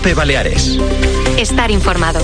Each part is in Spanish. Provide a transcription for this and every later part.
COPE Baleares. Estar informado.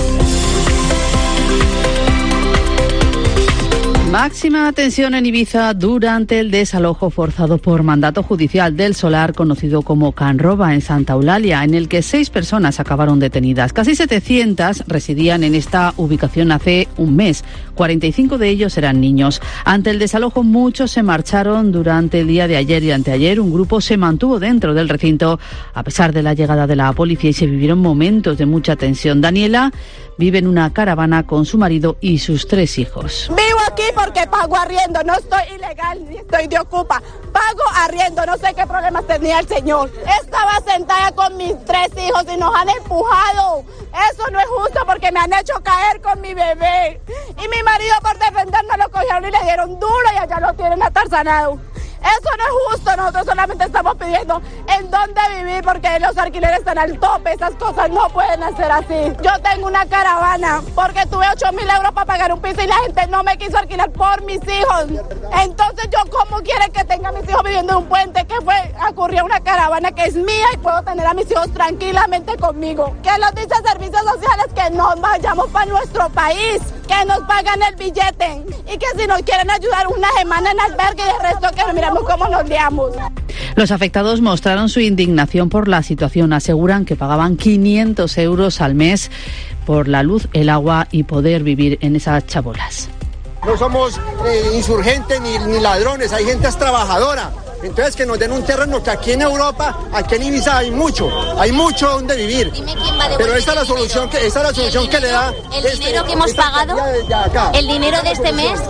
Máxima atención en Ibiza durante el desalojo forzado por mandato judicial del solar conocido como Can Roba en Santa Eulalia, en el que 6 personas acabaron detenidas. Casi 700 residían en esta ubicación hace un mes. 45 de ellos eran niños. Ante el desalojo, muchos se marcharon durante el día de ayer y anteayer. Un grupo se mantuvo dentro del recinto a pesar de la llegada de la policía y se vivieron momentos de mucha tensión. Daniela vive en una caravana con su marido y sus 3 hijos. Vivo aquí porque pago arriendo, no estoy ilegal ni estoy de ocupa. Pago arriendo, no sé qué problemas tenía el señor. Estaba sentada con mis 3 hijos y nos han empujado. Eso no es justo porque me han hecho caer con mi bebé. Y mi marido por defendernos lo cogieron y le dieron duro y allá lo tienen atarzanado. Eso no es justo, nosotros solamente estamos pidiendo en dónde vivir porque los alquileres están al tope, esas cosas no pueden ser así. Yo tengo una caravana porque tuve 8.000 euros para pagar un piso y la gente no me quiso alquilar por mis hijos. Entonces yo cómo quieren que tenga a mis hijos viviendo en un puente que ocurrió una caravana que es mía y puedo tener a mis hijos tranquilamente conmigo. Que nos dice servicios sociales que nos vayamos para nuestro país, que nos pagan el billete y que si nos quieren ayudar una semana en albergue y el resto que nos miramos cómo nos liamos. Los afectados mostraron su indignación por la situación. Aseguran que pagaban 500 euros al mes por la luz, el agua y poder vivir en esas chabolas. No somos insurgentes ni ladrones, hay gente trabajadora. Entonces que nos den un terreno que aquí en Europa, aquí en Ibiza hay mucho donde vivir. Pero esa es la solución que le da el dinero que hemos pagado, el dinero de este mes,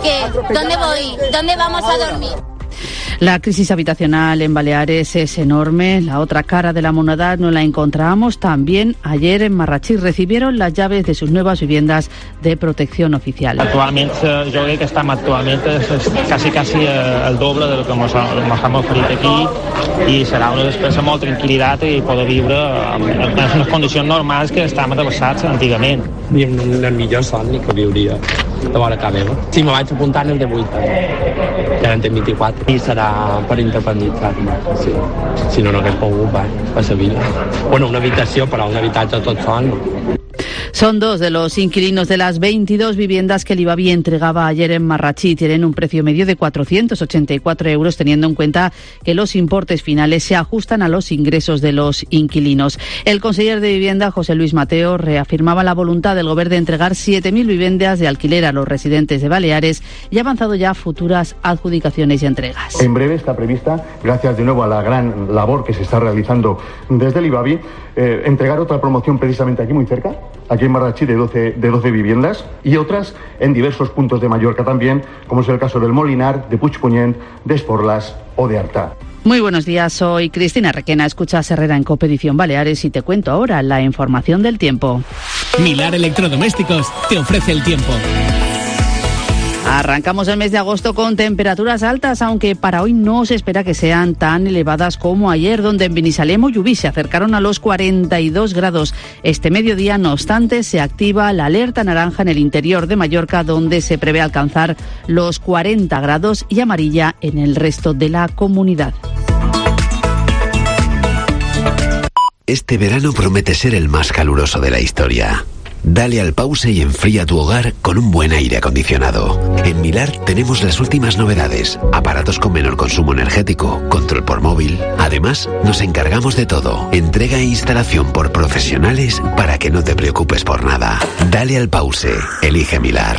¿dónde vamos a dormir? La crisis habitacional en Baleares es enorme. La otra cara de la moneda no la encontramos. También ayer en Marratxí recibieron las llaves de sus nuevas viviendas de protección oficial. Actualmente, yo creo que estamos actualmente casi el doble de lo que nos han oferido aquí y serà una despesa molt tranquil·litat i poder viure en unes condicions normals que estàvem adreçats antigament. I en el millor somni que viuria de vora casa meva. Sí, me vaig apuntar en el de 8 anys, que ara en té 24, i serà per independitzar-me, sí. Si no hagués pogut, a Sevilla. Bueno, una habitació, però un habitatge tot sol, no? Son 2 de los inquilinos de las 22 viviendas que el IBABI entregaba ayer en Marratxí. Tienen un precio medio de 484 euros, teniendo en cuenta que los importes finales se ajustan a los ingresos de los inquilinos. El conseller de Vivienda, José Luis Mateo, reafirmaba la voluntad del Gobierno de entregar 7.000 viviendas de alquiler a los residentes de Baleares y ha avanzado ya futuras adjudicaciones y entregas. En breve está prevista, gracias de nuevo a la gran labor que se está realizando desde el IBABI, entregar otra promoción precisamente aquí muy cerca, aquí en Marratxí, de 12 viviendas, y otras en diversos puntos de Mallorca también, como es el caso del Molinar, de Puigpunyent, de Esporlas o de Artà. Muy buenos días, soy Cristina Requena, escuchas Herrera en COPE Edición Baleares y te cuento ahora la información del tiempo. Milar Electrodomésticos te ofrece el tiempo. Arrancamos el mes de agosto con temperaturas altas, aunque para hoy no se espera que sean tan elevadas como ayer, donde en Benisalemo y Ubí se acercaron a los 42 grados. Este mediodía, no obstante, se activa la alerta naranja en el interior de Mallorca, donde se prevé alcanzar los 40 grados y amarilla en el resto de la comunidad. Este verano promete ser el más caluroso de la historia. Dale al pause y enfría tu hogar con un buen aire acondicionado. En Milar tenemos las últimas novedades, aparatos con menor consumo energético, control por móvil. Además, nos encargamos de todo, entrega e instalación por profesionales para que no te preocupes por nada. Dale al pause, elige Milar.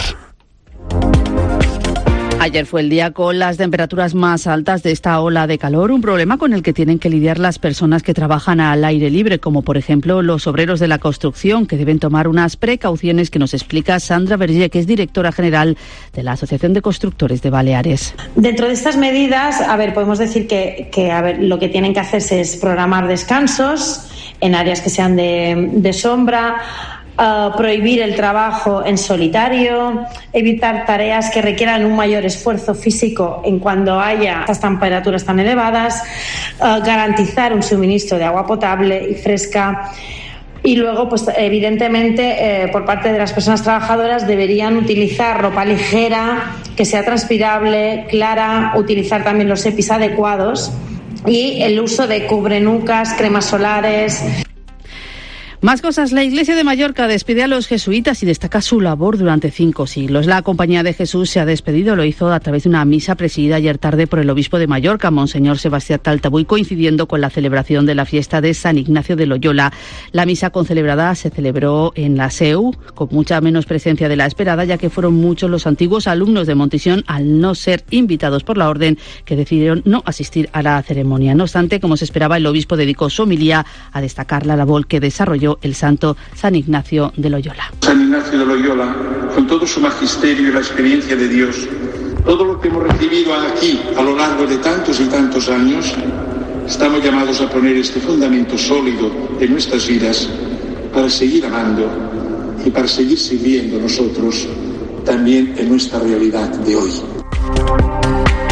Ayer fue el día con las temperaturas más altas de esta ola de calor, un problema con el que tienen que lidiar las personas que trabajan al aire libre, como por ejemplo los obreros de la construcción, que deben tomar unas precauciones que nos explica Sandra Vergé, que es directora general de la Asociación de Constructores de Baleares. Dentro de estas medidas, podemos decir que lo que tienen que hacerse es programar descansos en áreas que sean de sombra, prohibir el trabajo en solitario, evitar tareas que requieran un mayor esfuerzo físico en cuando haya estas temperaturas tan elevadas, garantizar un suministro de agua potable y fresca. Y luego, pues evidentemente, por parte de las personas trabajadoras deberían utilizar ropa ligera, que sea transpirable, clara, utilizar también los EPIs adecuados y el uso de cubrenucas, cremas solares. Más cosas. La Iglesia de Mallorca despide a los jesuitas y destaca su labor durante 5 siglos. La Compañía de Jesús se ha despedido, lo hizo a través de una misa presidida ayer tarde por el obispo de Mallorca, Monseñor Sebastián Taltabuy, coincidiendo con la celebración de la fiesta de San Ignacio de Loyola. La misa concelebrada se celebró en la SEU, con mucha menos presencia de la esperada, ya que fueron muchos los antiguos alumnos de Montisión, al no ser invitados por la orden, que decidieron no asistir a la ceremonia. No obstante, como se esperaba, el obispo dedicó su homilía a destacar la labor que desarrolló el santo San Ignacio de Loyola. San Ignacio de Loyola, con todo su magisterio y la experiencia de Dios, todo lo que hemos recibido aquí a lo largo de tantos y tantos años, estamos llamados a poner este fundamento sólido en nuestras vidas para seguir amando y para seguir sirviendo nosotros también en nuestra realidad de hoy.